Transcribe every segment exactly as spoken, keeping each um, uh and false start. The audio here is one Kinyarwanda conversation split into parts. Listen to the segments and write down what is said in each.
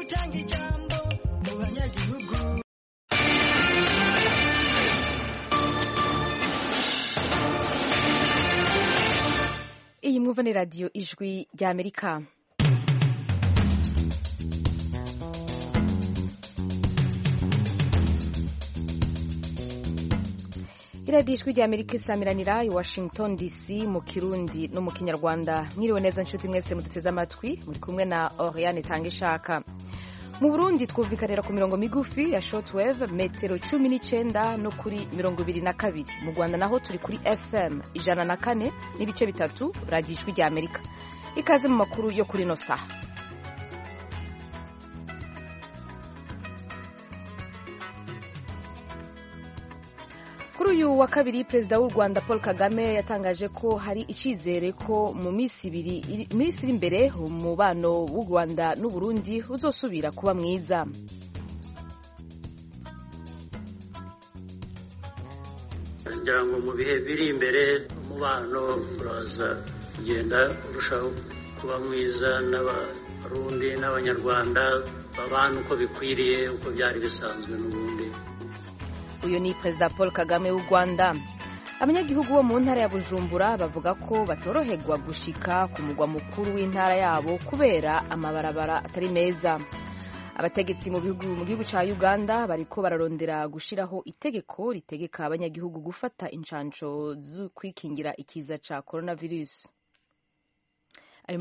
gutanga ijambo mu banyagihugu. Iyi mwumva ni radiyo ijwi rya Amerika. iradiyo ijwi rya Amerika isamiranira i Washington D C mu Kirundi no mu Kinyarwanda. Mwiriwe neza nshuti mwese muduteze amatwi, muri kumwe na Oriane Tangishaka. Mu Burundi twumvikanira ku mirongo migufi ya shortwave metero cumi n'icenda no kuri mirongo ibiri na kabiri. Mu Rwanda naho turi kuri F M ijana na kane n'ibice bitatu radiyo ijwi rya Amerika. Ikaze mu makuru yo kuri no saha. Kuri uyu wa kabiri Perezida w'u Rwanda Paul Kagame yatangaje ko hari icizere ko mu minsi ibiri minsi iri imbere umubano w'u Rwanda n'u Burundi uzosubira kuba mwiza. Ngira ngo mu bihe biri imbere umubano uraza kugenda urushaho kuba mwiza n'abarundi n'abanyarwanda babana uko bikwiriye uko byari bisanzwe n'ubundi. Uyu ni Perezida Paul Kagame w'u Rwanda. Abanyagihugu bo mu ntara ya Bujumbura bavuga ko batoroherwa gushika ku mugwa mukuru w'intara yabo kubera amabarabara atari meza. Abategetsi mu bihugu mu gihugu ca Uganda bariko bararondera gushiraho itegeko ritegeka abanyagihugu gufata incanco zo kwikingira ikiza ca coronavirus. Ayo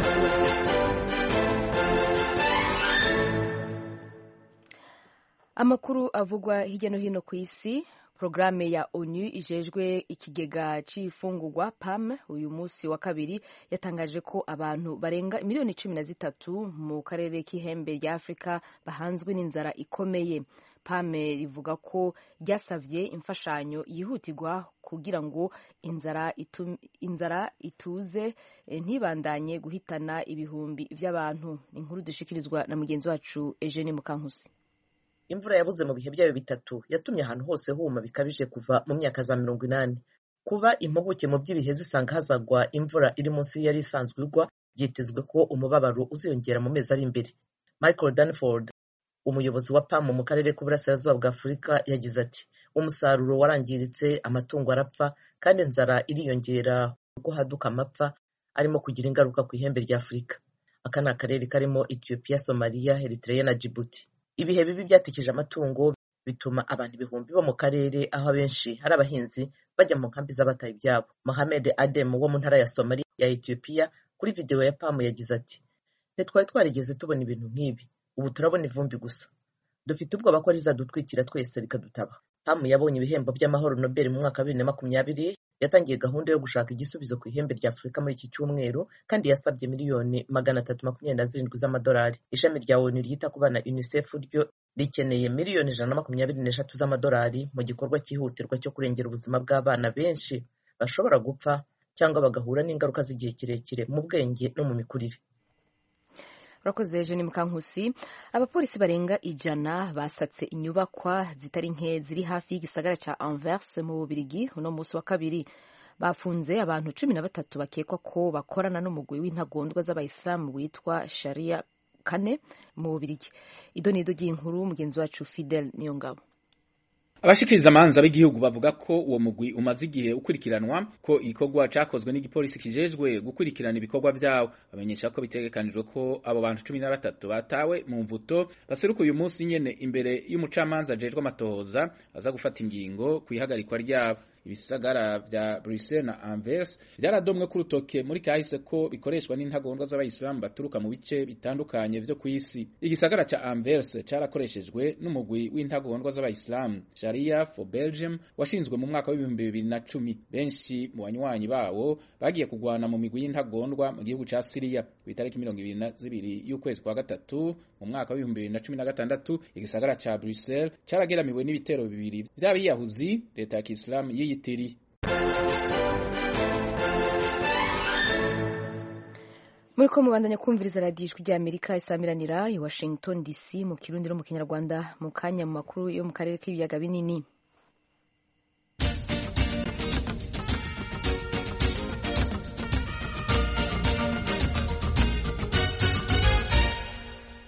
Amakuru avugwa hirya no hino ku isi. Programme ya ONU ijejwe ikigega c'ifungurwa P A M uyu musi wa kabiri yatangaje ko abantu barenga miliyoni cumi na zitatu mu karere k'ihembe rya Afrika bahanzwe n'inzara ikomeye. P A M rivuga ko ryasavye imfashanyo yihutirwa kugira ngo inzara itum, inzara ituze ntibandanye guhitana ibihumbi vy'abantu. Inkuru dushikirizwa na mugenzi wacu Eugene Mukankusi. Imvura yabuze mu bihe byayo bitatu yatumye ahantu hose huma bikabije kuva mu myaka za mirongo inani. Kuba impuguke mu by'ibihe zisanga hazagwa imvura iri munsi yari isanzwe igwa, byitezwe ko umubabaro uziyongera mu mezi ari imbere. Michael Danford, umuyobozi wa P A M mu karere k'uburasirazuba bwa Afurika, yagize ati umusaruro warangiritse, amatungo arapfa kandi inzara iriyongera kuko haduka amapfa arimo kugira ingaruka ku ihembe rya Afurika. Aka ni akarere karimo Ethiopia, Somalia, Eritrea na Djibouti. Ibihe bibi byatikije amatungo bituma abantu ibihumbi bo mu karere aho abenshi hari abahinzi bajya mu nkambi z'abataye ibyabo. Mohamed Adem wo mu ntara ya Somalia ya Ethiopia kuri video ya P A M yagize ati ntitwari twarigeze tubona ibintu nk'ibi, ubu turabona ivumbi gusa, dufite ubwoba ko rizadutwikira twese rikadutaba. P A M yabonye ibihembo by'amahoro Nobel mu mwaka wa bibiri na makumyabiri, yatangiye gahunda yo gushaka igisubizo ku ihembe rya Afurika muri iki cyumweru kandi yasabye miliyoni magana atatu makumyabiri na zirindwi z'amadolari. Ishami rya ONU ryita ku bana UNICEF ryo rikeneye miliyoni ijana na makumyabiri n'eshatu z'amadolari mu gikorwa cyihutirwa cyo kurengera ubuzima bw'abana benshi bashobora gupfa cyangwa bagahura n'ingaruka z'igihe kirekire mu bwenge no mu mikurire. Urakoze Eugene Mukankusi. Abapolisi barenga ijana basatse inyubakwa zitari nke ziri hafi y'igisagara ca Anvers mu Bubiligi uno musi wa kabiri. Bafunze abantu cumi na batatu bakekwa ko bakorana n'umugwi w'intagondwa z'abayisilamu witwa Sharia kane mu Bubiligi. Idonido ry'inkuru mugenzi wacu Fidel Niyongabo. Abashikiriza amanza b'igihugu bavuga ko uwo mugwi umaze igihe ukurikiranwa ko igikorwa cakozwe n'igipolisi kijejwe gukurikirana ibikorwa vyawo. Bamenyesha ko bitegekanijwe ko abo bantu cumi na batatu batawe mu mvuto baseruka uyu munsi nyene imbere y'umucamanza ajejwe amatohoza aza gufata ingingo kwihagarikwa ryabo. Ibisagara vya Bruxelles na Anvers byaradomwe ku rutoke muri kahise ko bikoreshwa n'intagondwa z'abayisilamu baturuka mu bice bitandukanye vyo kw'isi. Igisagara ca Anvers cyarakoreshejwe n'umugwi w'intagondwa z'abayisilamu Sharia for Belgium washinzwe mu mwaka w'ibihumbi bibiri na cumi. Benshi mu banywanyi bawo bagiye kugwana mu migwi y'intagondwa mu gihugu ca Syria ku itariki mirongo ibiri na zibiri y'ukwezi kwa gatatu mu mwaka w'ibihumbi bibiri na cumi na gatandatu. Igisagara ca Bruxelles cyarageramiwe n'ibitero bibiri vy'abiyahuzi leta ya Islam yiyitiri. Muriko mubandanya kumviriza radiyo ijwi rya Amerika isamiranira i Washington D C mu Kirundi no mu Kinyarwanda. Mu kanya mu makuru yo mu karere k'ibiyaga binini.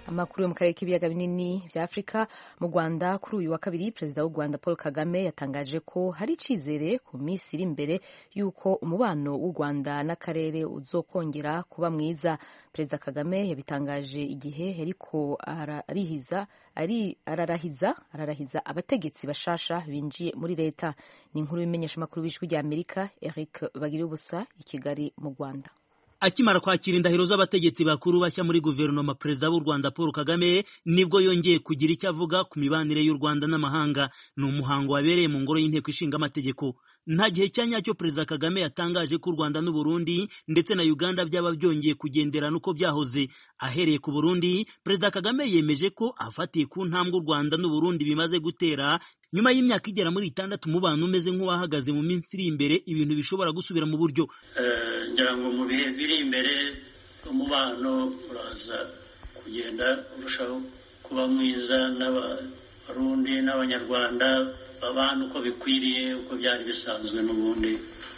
Amakuru yo mu karere k'ibiyaga binini vya Afrika. Mu Rwanda kuri uyu wa kabiri perezida w'u Rwanda Paul Kagame yatangaje ko hari icizere ku minsi iri imbere yuko umubano w'u Rwanda n'akarere uzokongera kuba mwiza. Perezida Kagame yabitangaje igihe ariko ararihiza ari ararahiza ararahiza abategetsi bashasha binjiye muri leta. Ni inkuru bimenyesha amakuru b'ijwi rya Amerika Eric Bagiriubusa i Kigali mu Rwanda. Akimara kwakira indahiro z'abategetsi bakuru bashya muri guverinoma, perezida w'u Rwanda Paul Kagame nibwo yongeye kugira icyo avuga ku mibanire y'u Rwanda n'amahanga. Ni umuhango wabereye mu ngoro y'inteko ishinga amategeko. Nta gihe cya nyacyo perezida Kagame yatangaje ko u Rwanda n'u Burundi ndetse na Uganda byaba byongeye kugenderana uko byahoze. Ahereye ku Burundi, perezida Kagame yemeje ko afatiye ku ntambwe u Rwanda n'u Burundi bimaze gutera nyuma y'imyaka igera muri itandatu umubano umeze nk'uwahagaze, mu minsi iri imbere ibintu bishobora gusubira mu buryo. ngira ngo mu bihe biri imbere umubano uraza kugenda urushaho kuba mwiza n'abarundi n'abanyarwanda babana uko bikwiriye, uko byari bisanzwe n'ubundi,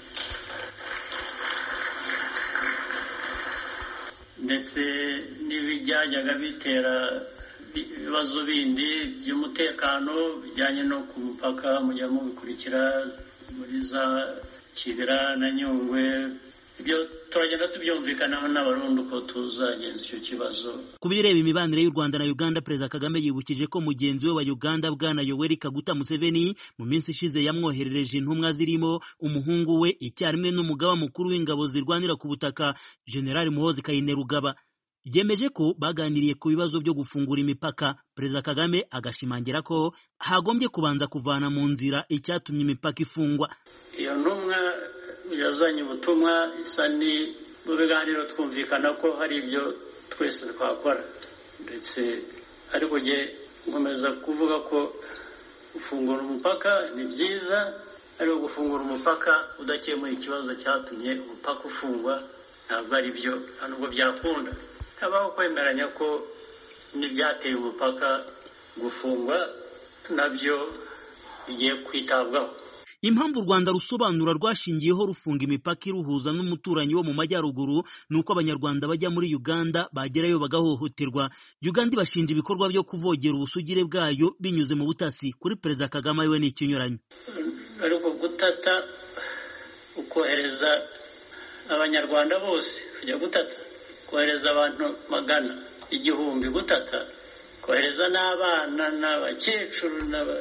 ndetse n'ibijyajyaga bitera ibibazo bindi by'umutekano bijyanye no ku mupaka mujya mubikurikira muri za Kibira na Nyungwe. Ibyo turagenda tubyumvikanaho n'abarundi uko tuzagenza icyo kibazo. Ku bireba imibanire y'u Rwanda na Uganda, perezida Kagame yibukije ko mugenzi we wa Uganda bwana Yoweri Kaguta Museveni mu minsi ishize yamwoherereje intumwa zirimo umuhungu we icyarimwe n'umugaba mukuru w'ingabo zirwanira ku butaka General Muhoozi Kainerugaba. Yemeje ko baganiriye ku bibazo byo gufungura imipaka. Perezida Kagame agashimangira ko hagombye kubanza kuvana mu nzira icyatumye imipaka ifungwa. Iyo ntumwa yazanye ubutumwa isa ni mu biganiro twumvikana ko hari ibyo twese twakora, ndetse ariko nge nkomeza kuvuga ko gufungura umupaka ni byiza, ariko gufungura umupaka udakemuye ikibazo cyatumye umupaka ufungwa ntabwo ari byo, ntabwo byakunda. Habaho kwemeranya ko n'ibyateye umupaka gufungwa nabyo bigiye kwitabwaho. Impamvu u Rwanda rusobanura rwashingiyeho rufunga imipaka iruhuza n'umuturanyi wo mu majyaruguru nuko abanyarwanda bajya muri Uganda bagerayo bagahohoterwa. Uganda ibashinja ibikorwa byo kuvogera ubusugire bwayo binyuze mu butasi. Kuri perezida Kagame we ni ikinyuranye. Ariko gutata ukohereza abanyarwanda bose kujya gutata, kohereza abantu magana igihumbi gutata, kohereza n'abana n'abakecuru n'aba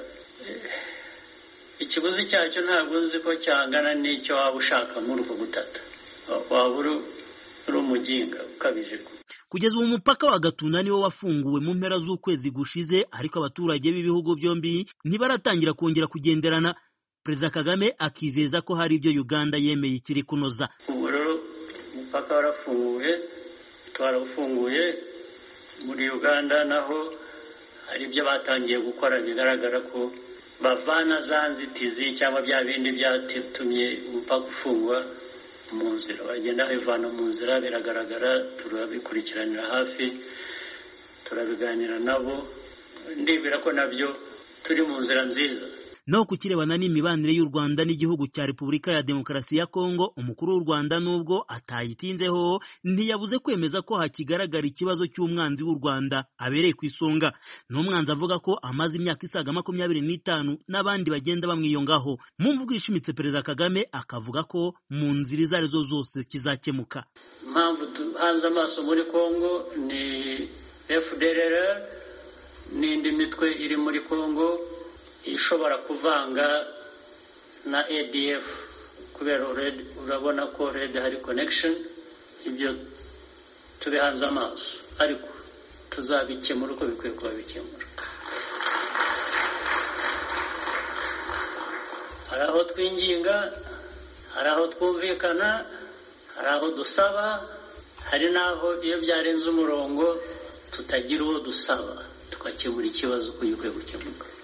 ikiguzi cyacyo ntabwo uzi ko cyangana n'icyo waba ushaka muri uko gutata. Waba uri umuginga ukabije. Kugeza ubu umupaka wa Gatuna niwo wafunguwe mu mpera z'ukwezi gushize, ariko abaturage b'ibihugu byombi ntibaratangira kongera kugenderana. Perezida Kagame akizeza ko hari ibyo Uganda yemeye ikiri kunoza. Ubu rero umupaka warafunguye, twarawufunguye. Muri Uganda naho hari ibyo batangiye gukora bigaragara ko bavana za nzitizi cyangwa bya bindi byatumye umupaka ufungwa mu nzira, bagenda bivana mu nzira. Biragaragara, turabikurikiranira hafi, turabiganira nabo, ndibwira ko nabyo turi mu nzira nziza. Naho kukirebana n'imibanire y'u Rwanda n'igihugu cya Repubulika ya Demokarasi ya Kongo, umukuru w'u Rwanda nubwo atayitinzeho ntiyabuze kwemeza ko hakigaragara ikibazo cy'umwanzi w'u Rwanda abereye ku isonga. N'umwanzi avuga ko amaze imyaka isaga makumyabiri n'itanu n'abandi bagenda bamwiyongaho. Mu mvugo ishimitse, perezida Kagame akavuga ko mu nzira izo arizo zose kizakemuka. Impamvu tuhanze amaso muri Kongo ni F D L R n'indi mitwe iri muri Kongo ishobora kuvanga na A D F, kubera urabona ko red hari connection. Ibyo tubihanze amaso, ariko tuzabikemura uko bikwiye kuba bikemura. Hari aho twinginga, hari aho twumvikana, hari aho dusaba, hari n'aho iyo byarenze umurongo tutagira uwo dusaba, tukakemura ikibazo uko gikwiye gukemuka.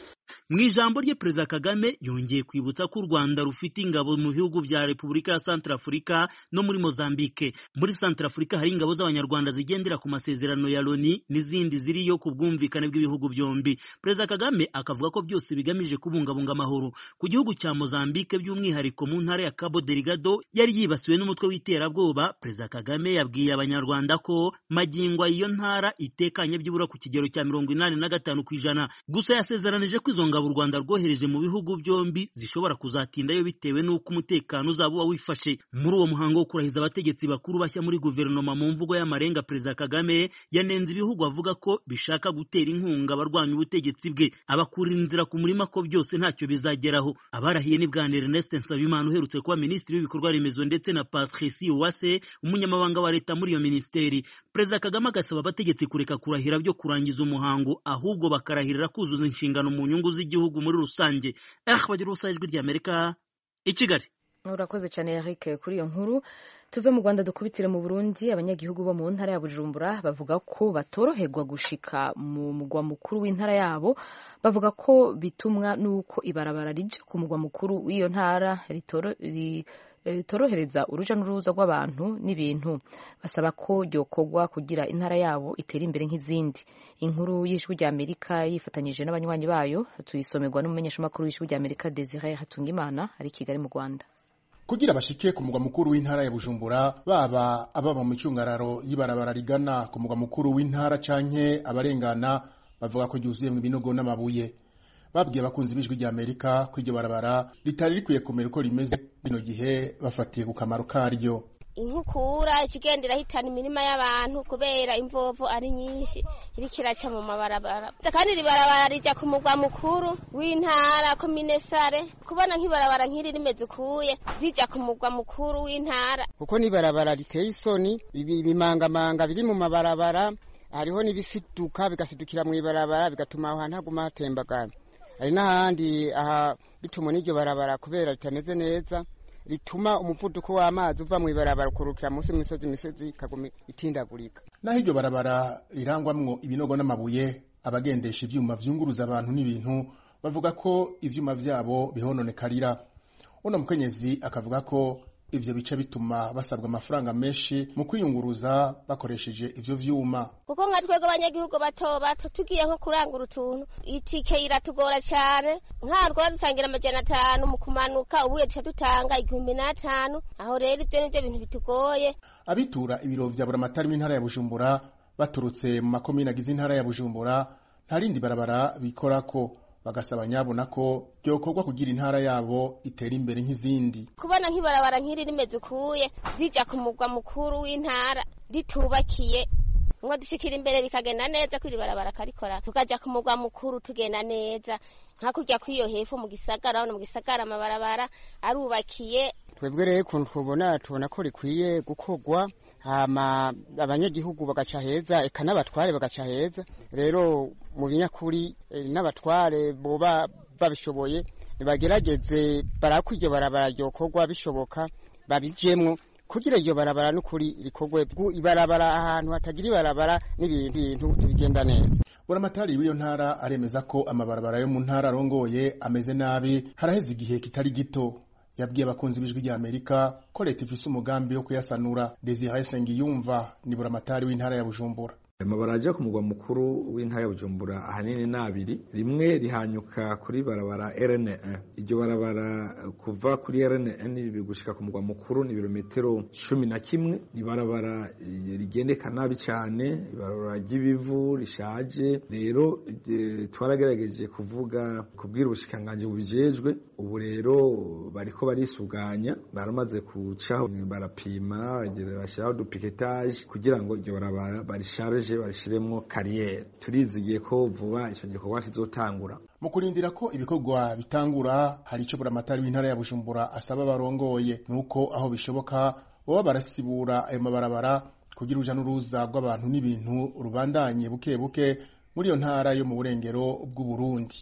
mu ijambo rye Perezida Kagame yongeye kwibutsa ko u Rwanda rufite ingabo mu bihugu bya Repubulika ya Centrafrica no muri Mozambique. Muri Centrafrica hari ingabo z'abanyarwanda zigendera ku masezerano ya Loni n'izindi ziriyo ku bwumvikane bw'ibihugu byombi. Perezida Kagame akavuga ko byose bigamije kubungabunga amahoro. Ku gihugu cya Mozambique by'umwihariko mu ntara ya Cabo Delgado yari yibasiwe n'umutwe w'iterabwoba, Perezida Kagame yabwiye abanyarwanda ko magingo iyo ntara itekanye byibura ku kigero cya mirongo inani na gatanu ku ijana. Gusa yasezeranije ko izo ngabo u Rwanda rwohereje mu bihugu byombi zishobora kuzatindayo bitewe n'uko umutekano uzaba wifashe. Muri uwo muhango wo kurahiza abategetsi bakuru bashya muri guverinoma mu mvugo y'amarenga, Perezida Kagame yanenze ibihugu avuga ko bishaka gutera inkunga abarwanya ubutegetsi bwe, abakurira inzira ku murima ko byose ntacyo bizageraho. Abarahiye ni Bwana Ernest Nsabimana uherutse kuba minisitiri w'ibikorwa remezo ndetse na Patricie Uwase umunyamabanga wa leta muri iyo minisiteri. Perezida Kagame agasaba abategetsi kureka kurahira byo kurangiza umuhango, ahubwo bakarahirira kuzuza inshingano mu nyungu z'igihugu muri rusange. Eh bagira ubusajwi ry'Amerika i Kigali. Urakoze cyane Eric kuri iyo nkuru. Tuve mu Rwanda dukubitire mu Burundi. Abanyagihugu bo mu ntara ya Bujumbura bavuga ko batoroherwa gushika mu mugwa mukuru w'intara yabo, bavuga ko bitumwa nuko ibarabara rije ku mugwa mukuru w'iyo ntara ritoro ri torohereza uruja n'uruza rw'abantu n'ibintu. Basaba ko ryokorwa kugira intara yabo itera imbere nk'izindi. Inkuru y'Ijwi ry'Amerika yifatanyije n'abanywanyi bayo tuyisomerwa n'umumenyeshamakuru w'Ijwi ry'Amerika Desire Hatungimana ari Kigali mu Rwanda. Kugira bashike ku mugwa mukuru w'intara ya Bujumbura, baba ababa mu cyungararo y'ibarabara rigana ku mugwa mukuru w'intara canke abarengana, bavuga ko ryuzuye mu binogo n'amabuye. Babwiye abakunzi b'Ijwi ry'Amerika ko iryo barabara ritari rikwiye kumera uko rimeze bino gihe, bafatiye ku kamaro karyo. Inkukura ikigendera hitana imirima y'abantu kubera imvovo ari nyinshi iri kiraca mu mabarabara, kandi ribarabara rija ku mugwa mukuru w'intara komine Sare. Kubona nk'ibarabara nk'iri rimeze ukuye rija ku mugwa mukuru w'intara, kuko ni barabara riteye isoni, ibimangamanga biri mu mabarabara, hariho n'ibisiduka bigasidukira mu ibarabara bigatuma aho hantu haguma hatembagana. Hari n'ahandi aha bituma n'iryo barabara kubera ritameze neza rituma umuvuduko w'amazi uva mu ibarabara ukurukira munsi y'imisozi, imisozi ikaguma itindagurika. Naho iryo barabara rirangwamwo ibinogo n'amabuye, abagendesha ivyuma vyunguruza abantu n'ibintu bavuga ko ivyuma vyabo bihononekarira. Uno mukenyezi akavuga ko ivyo bica bituma basabwa amafaranga menshi mu kwiyunguruza bakoresheje ivyo vyuma, kuko nka twego abanyagihugu bato bato tugiye nko kurangura utuntu itike iratugora cyane. Nkarwo dutangira amajana atanu mu kumanuka, ubuye duca dutanga igihumbi n'atanu. Aho rero ivyo nivyo bintu bitugoye. Abitura ibiro vya buramatari w'intara ya Bujumbura baturutse mu makomine agize intara ya Bujumbura nta rindi barabara bikorako, bagasaba nyabona ko ryokorwa kugira intara yabo itera imbere nk'izindi. Kubona nk'ibarabara nk'iri rimeze ukuye rija ku mugwa mukuru w'intara ritubakiye ngo dushikira imbere bikagenda neza, kuri barabara karikora tukaja ku mugwa mukuru tugenda neza, nka kujya kwiyo hepfo mu gisagara. Hano mu gisagara amabarabara arubakiye. Twebwe rero kuntu tubona tubona ko rikwiye gukorwa, hama abanyagihugu bagaca heza, eka n'abatware bagaca heza. Rero mu binyakuri n'abatware boba babishoboye nibagerageze barakwiryo barabara ryokorwa, bishoboka babijemwo kugira iryo barabara n'ukuri rikorwe. Ibarabara ahantu hatagira ibarabara n'ibintu ntibigenda neza. Buramatari w'iyo ntara aremeza ko amabarabara yo mu ntara arongoye ameze nabi, haraheze igihe kitari gito. Yabwiye abakunzi b'Ijwi ry'Amerika ko leta ifise umugambi wo kuyasanura. Desire Sengiyumva ni buramatari w'intara ya Bujumbura. Amabaraja ku mugwa mukuru w'intara ya Bujumbura ahanini nabiri, rimwe rihanyuka kuri barabara R N un. Iryo barabara kuva kuri R N un bigushika ku mugwa mukuru ni ibirometero cumi na kimwe. Ibarabara rigendeka nabi cyane, ibarabara ry'ibivu rishaje. Rero twaragerageje kuvuga kubwira ubushikanganje bubijejwe, ubu rero bariko barisuganya, baramaze kucaho barapima, bashyiraho dupiquetage kugira ngo iryo barabara barisharge barishiremwo kariyeri. Turizigiye ko vuba ico gikorwa kizotangura. Mu kurindira ko ibikorwa bitangura, hari ico buramatari w'intara ya Bujumbura asaba barongoye, nuko aho bishoboka boba barasibura ayo mabarabara kugira uruja n'uruza rw'abantu n'ibintu rubandanye buke buke muri iyo ntara yo mu burengero bw'u Burundi.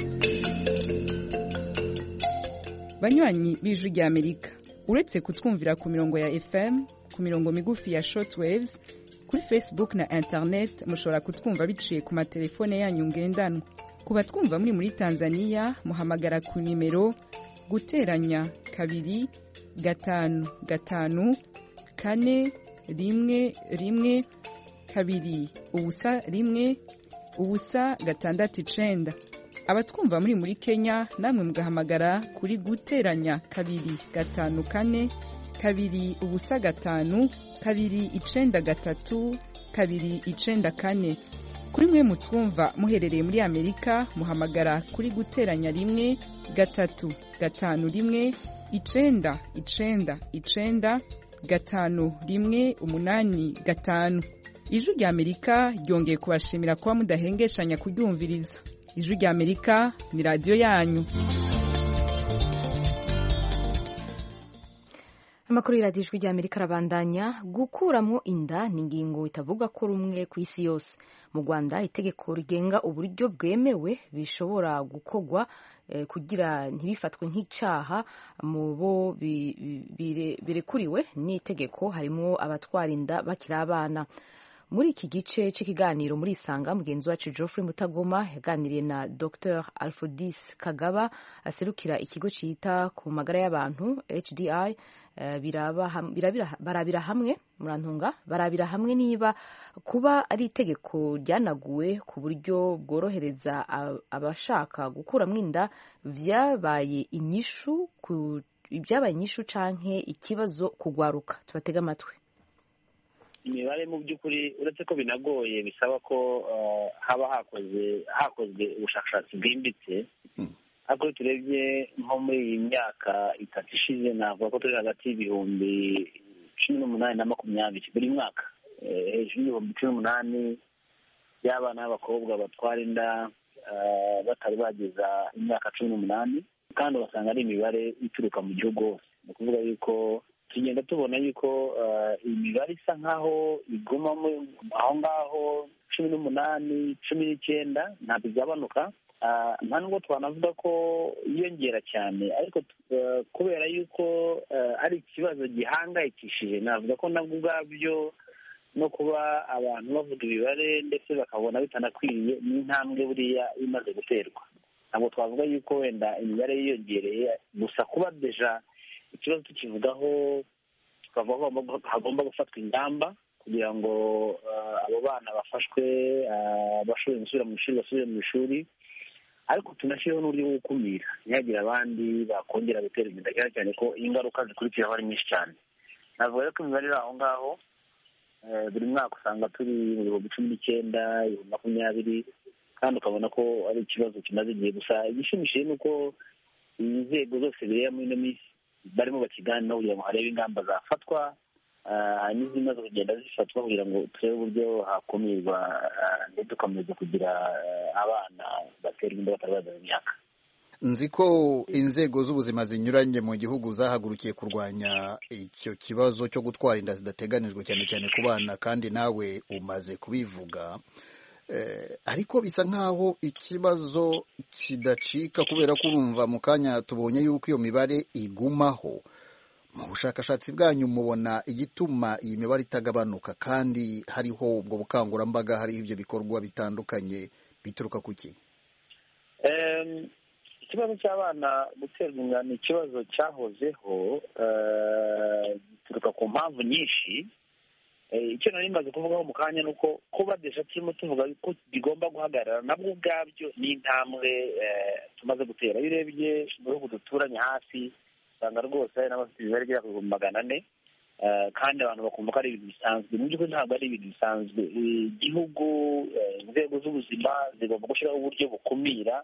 Banywanyi b'Ijwi ry'Amerika, uretse kutwumvira ku mirongo ya F M, ku mirongo migufi ya shortwaves, kuri Facebook na internet mushobora kutwumva biciye ku matelefone yanyu ngendanwa. ku batwumva muri muri Tanzania muhamagara ku nimero guteranya kabiri gatanu gatanu kane rimwe rimwe kabiri ubusa rimwe ubusa gatandatu icenda. Abatwumva muri muri Kenya namwe mugahamagara kuri guteranya kabiri gatanu kane kabiri ubusa gatanu kabiri icenda gatatu kabiri icenda kane. Kuri mwe mutwumva muherereye muri Amerika muhamagara kuri guteranya rimwe gatatu gatanu rimwe icenda icenda icenda gatanu rimwe umunani gatanu. Ijwi rya Amerika ryongeye kubashimira kuba mudahengeshanya kuryumviriza. Ijwi rya Amerika ni radio yanyu. Amakuru y'iradiyo Ijwi rya Amerika arabandanya. Gukuramwo inda ni ingingo itavuga ko rumwe ku isi yose. Mu Rwanda itegeko rigenga uburyo bwemewe bishobora gukorwa eh, kugira ntibifatwe nk'icaha mu bo birekuriwe n'itegeko harimo abatwara inda bakiri abana. Muri iki gice cy'ikiganiro muri Isanga mugenzi wacu Geoffrey Mutagoma yaganiriye na Docteur Alphonse Kagaba aserukira ikigo cita ku magara y'abantu H D I. Uh, biraba ham, birabira, barabira hamwe murantunga barabira hamwe niba kuba ari itegeko ryanaguwe ku buryo bworohereza abashaka gukuramwo inda vyabaye inyishu ku ibyabaye inyishu canke ikibazo kugwaruka. Tubatega amatwi. Imibare mu by'ukuri uretse ko binagoye bisaba ko uh, haba hakoze hakozwe ubushakashatsi bwimbitse. hmm. Ako turebye nko muri iyi myaka itatu ishize navuga ko turi hagati y'ibihumbi cumi n'umunani na makumyabiri buri mwaka, hejuru y'ibihumbi cumi n'umunani y'abana b'abakobwa batwara inda batari bageza imyaka cumi n'umunani, kandi ugasanga ari imibare ituruka mu gihugu hose. Ni ukuvuga yuko tugenda tubona yuko iyi mibare isa nk'aho iguma aho ngaho cumi n'umunani cumi n'icyenda ntabwo igabanuka. nta nubwo twanavuga ko yiyongera cyane, ariko kubera yuko ari ikibazo gihangayikishije navuga ko nabwo ubwabyo no kuba abantu bavuga imibare ndetse bakabona bitanakwiriye ni intambwe buriya imaze guterwa. Ntabwo twavuga yuko wenda imibare yiyongereye, gusa kuba deja ikibazo tukivugaho tukavuga ko hagomba gufatwa ingamba kugira ngo abo bana bafashwe bashoboye gusubira mu ishuri basubire mu ishuri, ariko tunashyiraho n'uburyo bwo gukumira ntihagire abandi bakongera gutera inda, cyane cyane ko ingaruka zikurikiraho ari nyinshi cyane. Navuga ko imibare iri aho ngaho buri mwaka usanga turi mu bihumbi cumi n'icyenda ibihumbi makumyabiri, kandi ukabona ko ari ikibazo kimaze igihe. Gusa igishimishije ni uko inzego zose bireba muri ino minsi barimo bakiganiraho kugira ngo harebe ingamba zafatwa n'izimaze kugenda zifatwa kugira ngo turebe uburyo hakumirwa ndetse tukomeza kugira abana batera inda batari bageze imyaka. Nzi ko inzego z'ubuzima zinyuranye mu gihugu zahagurukiye kurwanya icyo kibazo cyo gutwara inda zidateganijwe cyane cyane ku bana, kandi nawe umaze kubivuga, eh, ariko bisa nkaho ikibazo kidacika kubera ko urumva mu kanya tubonye yuko iyo mibare igumaho. Mu bushakashatsi bwanyu mubona igituma iyi mibare itagabanuka kandi hariho ubwo bukangurambaga, hariho ibyo bikorwa bitandukanye, bituruka kuki? Um, ikibazo cy'abana guterwa inda ni ikibazo cyahozeho, gituruka ku mpamvu nyinshi. Icyo nari maze kuvugaho mu kanya ni uko kuba deja turimo tuvuga ko bigomba guhagarara nabwo ubwabyo ni intambwe tumaze gutera. Iyo urebye mu bihugu duturanye hafi usanga rwose hari n'abafite imibare igera ku bihumbi magana ane, kandi abantu bakumva ko ari ibintu bisanzwe. Mu by'ukuri ntabwo ari ibintu bisanzwe. Igihugu, inzego z'ubuzima zigomba gushyiraho uburyo bukumira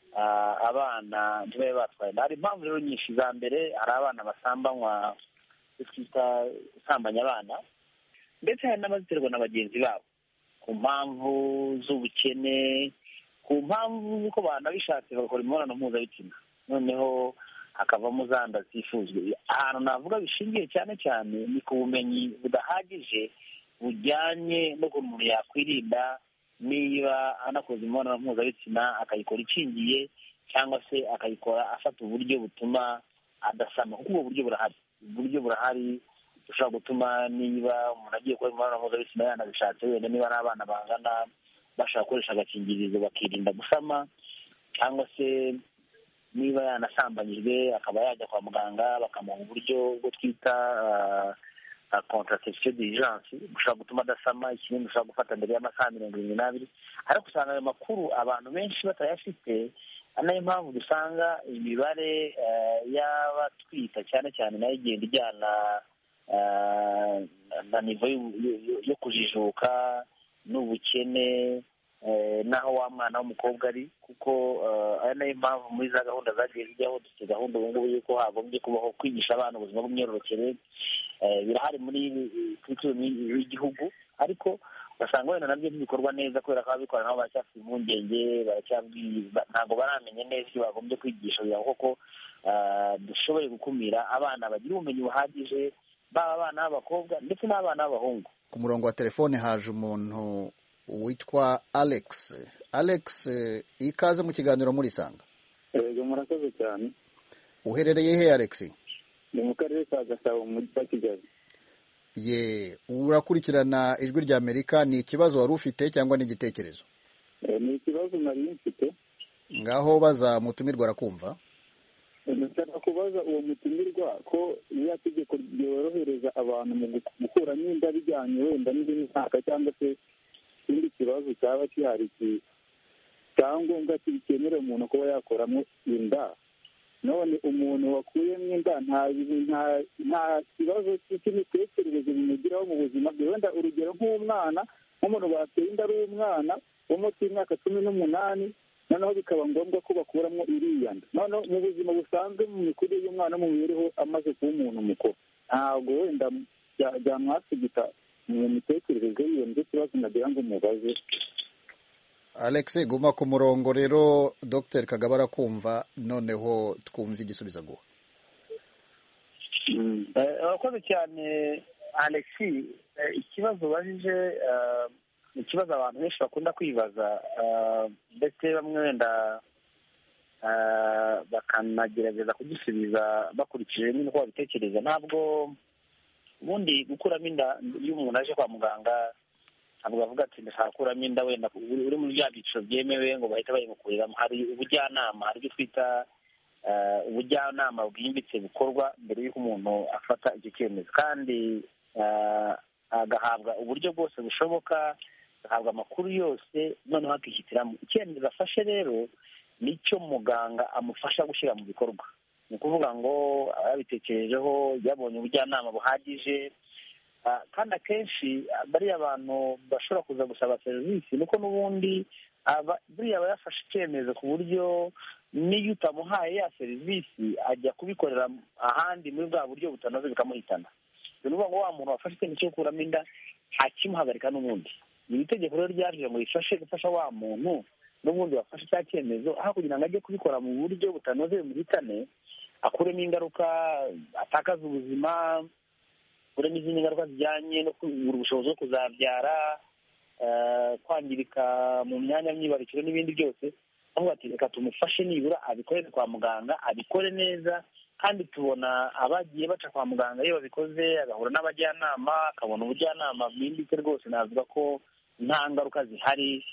abana ntibabe batwaye. Hari impamvu rero nyinshi. Za mbere hari abana basambanywa, twita gusambanya abana, ndetse hari n'abaziterwa na bagenzi babo ku mpamvu z'ubukene, ku mpamvu z'uko banabishatse bagakora imibonano mpuzabitsina noneho hakavamo za nda zifuzwe. Ahantu navuga bishingiye cyane cyane ni ku bumenyi budahagije bujyanye n'ukuntu umuntu yakwirinda niba anakoze imibonano mpuzabitsina akayikora ikingiye cyangwa se akayikora afata uburyo butuma adasama, kuko ubwo buryo burahari. Uburyo burahari bushobora gutuma niba umuntu agiye gukora imibonano mpuzabitsina yanabishatse, wenda niba ari abana bangana bashaka gukoresha agakingirizo bakirinda gusama. cyangwa se niba yanasambanyijwe akaba yajya kwa muganga bakamuha uburyo bwo twita contraception d'urgence bushobora gutuma adasama, ikinini ushobora gufata mbere y'amasaha mirongo irindwi n'abiri, ariko usanga ayo makuru abantu benshi batayafite. ari nayo mpamvu dusanga imibare y'abatwita cyane cyane nayo igenda ijyana na nivo yo kujijuka n'ubukene naho wa mwana w'umukobwa ari, kuko ari nayo mpamvu muri za gahunda zagiye zijyaho dufite gahunda ubu ngubu yuko hagombye kubaho kwigisha abana ubuzima bw'imyororokere. Birahari muri kurikirani y'igihugu, ariko ugasanga wenda nabyo ntibikorwa neza kubera ko ababikora nabo baracyafite impungenge, ntabwo baramenya neza ibyo bagombye kwigisha kugira ngo koko dushoboye gukumira abana bagira ubumenyi buhagije, baba abana b'abakobwa ndetse n'abana b'abahungu. Ku murongo wa telefone haje umuntu witwa Alex. Alex, ikaze mu kiganiro muri Sanga. Yego, murakoze cyane. Uherereye he Alex? Ni mu karere ka Gasabo mu mujyi wa Kigali. Ye, urakurikirana ijwi rya Amerika, ni ikibazo wari ufite cyangwa ni igitekerezo? E, ni ikibazo nari mfite. Ngaho baza mutumirwa arakumva. Ndashaka kubaza uwo mutumirwa ko iyo tegeko ryorohereza abantu mu gukuramo inda bijyanye wenda n'indi myaka cyangwa se ikindi kibazo cyaba kihari cyangombwa cyemerera umuntu kuba yakoramo inda, none umuntu wakuyemo inda nta nta kibazo cy'imitekerereze bimugiraho mu buzima bwe. Wenda urugero nk'umwana, nk'umuntu bateye inda ari umwana wo munsi y'imyaka cumi n'umunani, noneho bikaba ngombwa ko bakuramo iriya nda, noneho mu buzima busanzwe mu mikurire y'umwana mu mibereho amaze kuba umuntu mukuru, ntabwo wenda byamwasigita mu mitekerereze y'iyo nda. Ikibazo nagira ngo mubaze. Alex, guma ku murongo rero, Dr Kagaba arakumva, noneho twumva igisubizo aguha. Urakoze cyane Alex. Ikibazo ubajije ni ikibazo abantu benshi bakunda kwibaza, ndetse bamwe wenda bakanagerageza kugisubiza bakurikije nyine uko babitekereza. Ntabwo ubundi gukuramo inda iyo umuntu aje kwa muganga ntabwo bavuga ati ndashaka gukuramo inda wenda uri muri bya byiciro byemewe ngo bahita bayimukuriramo. Hari ubujyanama, hari ibyo twita ubujyanama bwimbitse bukorwa mbere y'uko umuntu afata icyo cyemezo, kandi agahabwa uburyo bwose bushoboka, agahabwa amakuru yose, noneho akihitiramo icyemezo afashe. Rero nicyo muganga amufasha gushyira mu bikorwa. Ni ukuvuga ngo yabitekerejeho, yabonye ubujyanama buhagije, kandi akenshi bariya abantu bashobora kuza gusaba serivisi nuko n'ubundi buriya aba yafashe icyemezo ku buryo n'iyo utamuhaye ya serivisi ajya kubikorera ahandi muri bwa buryo butanoze bikamuhitana. Ni ukuvuga ngo wa muntu wafashe icyemezo cyo gukuramo inda ntakimuhagarika n'ubundi. Iri tegeko rero ryaje ngo rifashe gufasha wa muntu n'ubundi wafashe cya cyemezo, aho kugira ngo ajye kubikora mu buryo butanoze bimuhitane, akuremo ingaruka, atakaza ubuzima, akuremo izindi ngaruka zijyanye no kubura ubushobozi bwo kuzabyara, kwangirika mu myanya myibarukiro n'ibindi byose. Aho ati reka tumufashe nibura abikorere kwa muganga, abikore neza. Kandi tubona abagiye baca kwa muganga iyo babikoze, agahura n'abajyanama, akabona ubujyanama bwimbitse, rwose navuga ko nta ngaruka zihari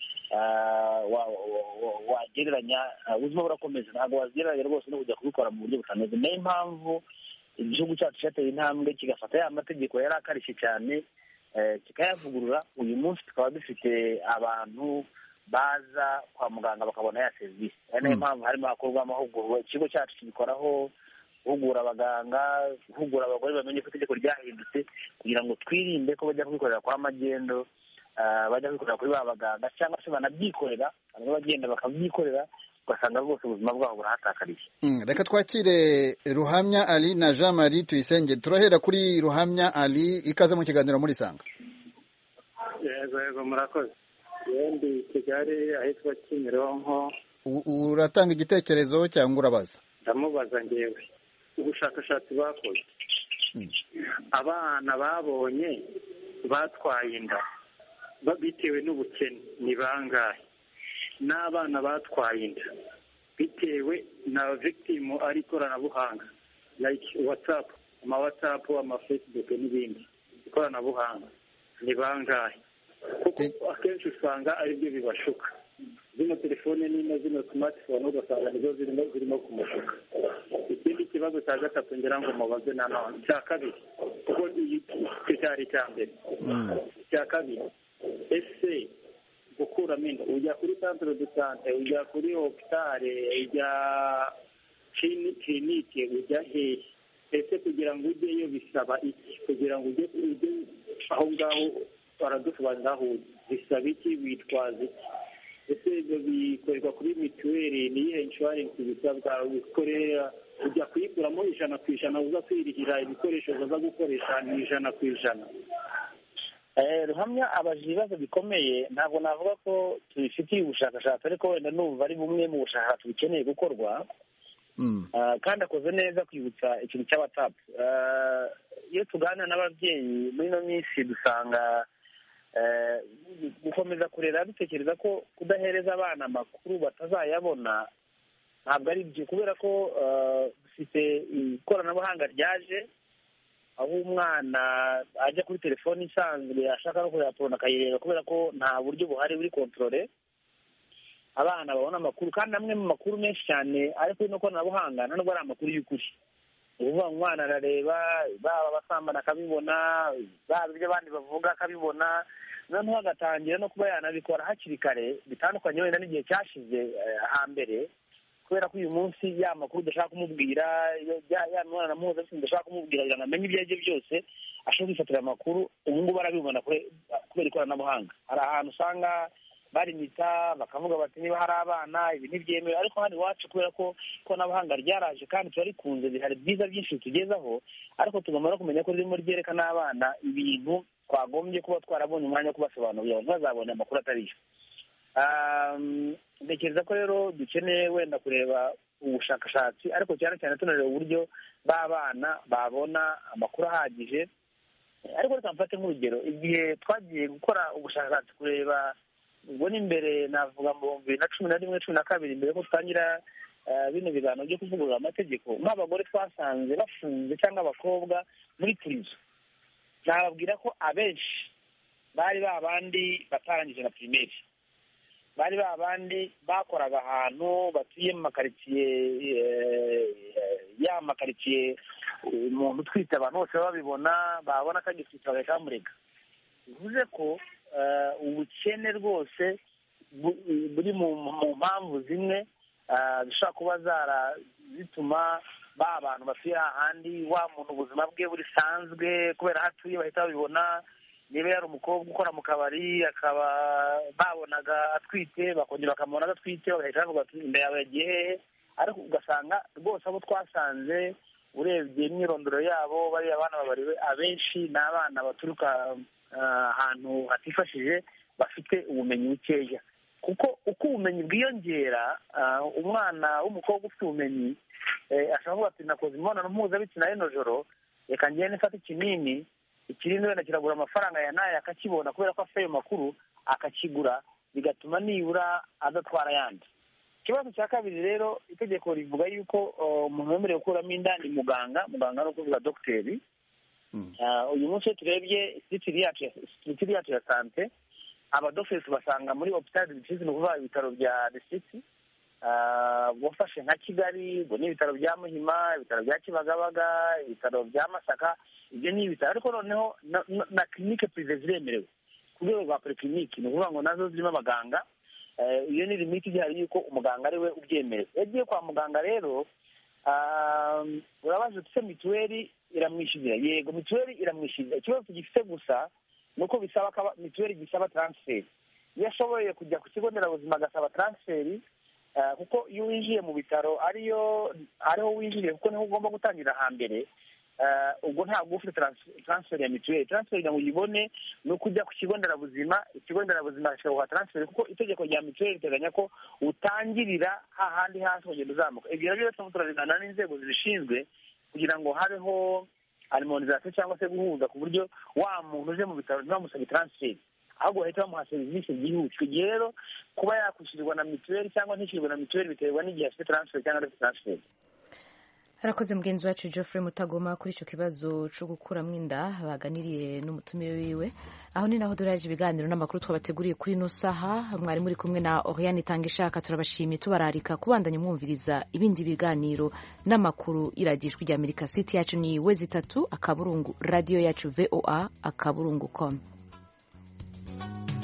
wagereranya. Ubuzima burakomeza, ntabwo wagereranya rwose no kujya kubikora mu buryo butanoze. Niyo mpamvu igihugu cyacu cyateye intambwe kigafata ya mategeko yari akarishye cyane kikayavugurura. Uyu munsi tukaba dufite abantu baza kwa muganga bakabona ya serivisi. Niyo mpamvu harimo hakorwa amahugurwa, ikigo cyacu kibikoraho, guhugura abaganga, guhugura abagore bamenye ko itegeko ryahindutse, kugira ngo twirinde ko bajya kubikorera kwa magendo, bajya kubikorera kuri ba baganga, cyangwa se banabyikorera, bamwe bagenda bakabyikorera, ugasanga rwose ubuzima bwabo burahatakariye. Reka twakire Ruhamya Ali na Jean Marie Tuyisenge. Turahera kuri Ruhamya Ali, ikaze mu kiganiro muri Sanga. Yego yego, murakoze. Yendi Kigali ahitwa Kimironko. Uratanga igitekerezo cyangwa urabaza? Ndamubaza ngewe. Ubushakashatsi bakoze, abana babonye batwaye inda bitewe n'ubukene ni bangahe? N'abana batwaye inda bitewe na victim ari ikoranabuhanga like WhatsApp, ama WhatsApp, ama Facebook n'ibindi ikoranabuhanga ni bangahe? Kuko akenshi usanga ari byo bibashuka. zino telefone nino zino smartphone ugasanga nizo zirimo zirimo kumushuka. Ikindi kibazo cya gatatu ngira ngo mubaze nanone cya kabiri kuko icyo cyari icya mbere. Cya kabiri ese gukuramo inda ujya kuri centre de santé ujya kuri hopitale ujya kilinike ujya hehe ese kugira ngo ujyeyo bisaba iki kugira ngo ujye ujye aho ngaho baradusobanurira aho bisaba iki witwaza iki ese ibyo bikorerwa kuri mituweli niyihe inshuwarensi bisabwa wikorera ujya kuyikuramo ijana ku ijana uza kwirihira ibikoresho uza gukoresha ni ijana ku ijana. Ruhamya abaje ibibazo bikomeye ntabwo navuga ko tubifitiye ubushakashatsi ariko wenda n'ubu ari bumwe mu bushakashatsi bukeneye gukorwa kandi akoze neza kwibutsa ikintu cya watsapu. Iyo tuganira n'ababyeyi muri ino minsi dusanga gukomeza kurera dutekereza ko kudahereza abana amakuru batazayabona ntabwo ari byo kubera ko dufite ikoranabuhanga ryaje aho umwana ajya kuri telefoni isanzwe ashaka no kureba porona akayireba kubera ko nta buryo buhari buri kontorore abana babona amakuru kandi amwe mu makuru menshi cyane ariko no koranabuhanga ntabwo ari amakuru y'ukuri. Uvuga umwana arareba baba abasambana akabibona baba ibyo abandi bavuga akabibona noneho agatangira no kuba yanabikora hakiri kare bitandukanye wenda n'igihe cyashize hambere kubera ko uyu munsi ya makuru udashaka kumubwira ya mwana mpuzabitsina udashaka kumubwira kugira ngo amenye ibyo aribyo byose ashobora kwifatira amakuru ubu ngubu arabibona kubera ikoranabuhanga. Hari ahantu usanga barimita bakavuga bati niba hari abana ibi ntibyemewe ariko hano iwacu kubera ko ikoranabuhanga ryaraje kandi turarikunze bihari byiza byinshi tugezaho ariko tugomba no kumenya ko ririmo ryerekana abana ibintu twagombye kuba twarabonye umwanya wo kubasobanurira ntibazabone amakuru atariyo. Ntekereza ko rero dukeneye wenda kureba ubushakashatsi ariko cyane cyane tunareba uburyo b'abana babona amakuru ahagije ariko reka mfate nk'urugero igihe twagiye gukora ubushakashatsi kureba ubwo ni imbere navuga mu bibiri na cumi na rimwe cumi na kabiri mbere ko tutangira bino biganiro byo kuvugurura amategeko nk'abagore twasanze bafunze cyangwa abakobwa muri purizo nababwira ko abenshi bari babandi batarangije na pirimeri bari babandi bakoraga ahantu batuye mu makaritsiye ya makaritsiye umuntu utwite abantu bose babibona babona ko agitwite bagahita bamurega. bivuze ko ubukene rwose buri mu mpamvu zimwe zishobora kuba zara zituma ba abantu batuye ahandi wa muntu ubuzima bwe burisanzwe kubera aho atuye bahita babibona. Niba yari umukobwa ukora mu kabari akaba babonaga atwite bakongera bakamubona adatwite bagahita bavuga ati inda yawe yagiye hehe ariko ugasanga rwose abo twasanze urebye imyirondoro yabo bariya abana babariwe abenshi ni abana baturuka ahantu hatifashije bafite ubumenyi bukeya kuko uko ubumenyi bwiyongera umwana w'umukobwa ufite ubumenyi ashobora kuvuga ati nakoze imibonano mpuzabitsina y'ino joro reka ngende mfate ikinini ikirindi wenda kiragura amafaranga ya nayo akakibona kubera ko afite ayo makuru akakigura bigatuma nibura adatwara ayandi. Ikibazo cya kabiri rero itegeko rivuga yuko umuntu wemerewe gukuramo inda ni muganga muganga no kuvuga dogiteri. Uyu munsi turebye sitiri yacu ya sante abadogiteri tubasanga muri hopitali district ni ukuvuga ibitaro bya district bufashe nka Kigali ubwo ni ibitaro bya Muhima ibitaro bya Kibagabaga ibitaro bya Masaka ibyo ni ibitaro ariko noneho na clinique privé ziremerewe ku rwego rwa polyclinique ni ukuvuga ngo nazo zirimo abaganga iyo ni limite igihari yuko umuganga ari we ubyemerewe. Yagiye kwa muganga rero urabaza uti se mituweli iramwishyurira yego mituweli iramwishyurira ikibazo tugifite gusa ni uko bisaba ko mituweli gisaba transferi. Iyo ashoboye kujya ku kigo nderabuzima agasaba transferi kuko iyo winjiye mu bitaro ariyo ariho winjiriye kuko niho ugomba gutangira hambere ubwo ntabwo ufite transferi ya mituweli. Transferi ngo uyibone ni uko ujya ku kigo nderabuzima ikigo nderabuzima kikaguha transferi kuko itegeko rya mituweli riteganya ko utangirira hahandi hasi ugenda uzamuka. Ibyo rero turimo turabiganira n'inzego zibishinzwe kugira ngo habeho harmonizasiyo cyangwa se guhuza ku buryo wa muntu uje mu bitaro ntibamusabe transferi ahubwo bahita bamuha serivisi byihuse. Igihe rero kuba yakwishyurirwa na mituweli cyangwa ntishyurirwa na mituweli biterwa n'igihe afite transferi cyangwa adafite transferi. harakoze mugenzi wacu Geoffrey Mutagoma kuri icyo kibazo cyo gukuramo inda baganiriye n'umutumire wiwe. Aho ni naho duraje ibiganiro n'amakuru twabateguriye kuri ino saha. Mwari muri kumwe na Oriane Tangishaka, turabashimiye tubararika kubandanya mwumviriza ibindi biganiro n'amakuru iradijwi rya Amerika. Site yacu ni wezi itatu akaburungu radio yacu voa akaburungu com.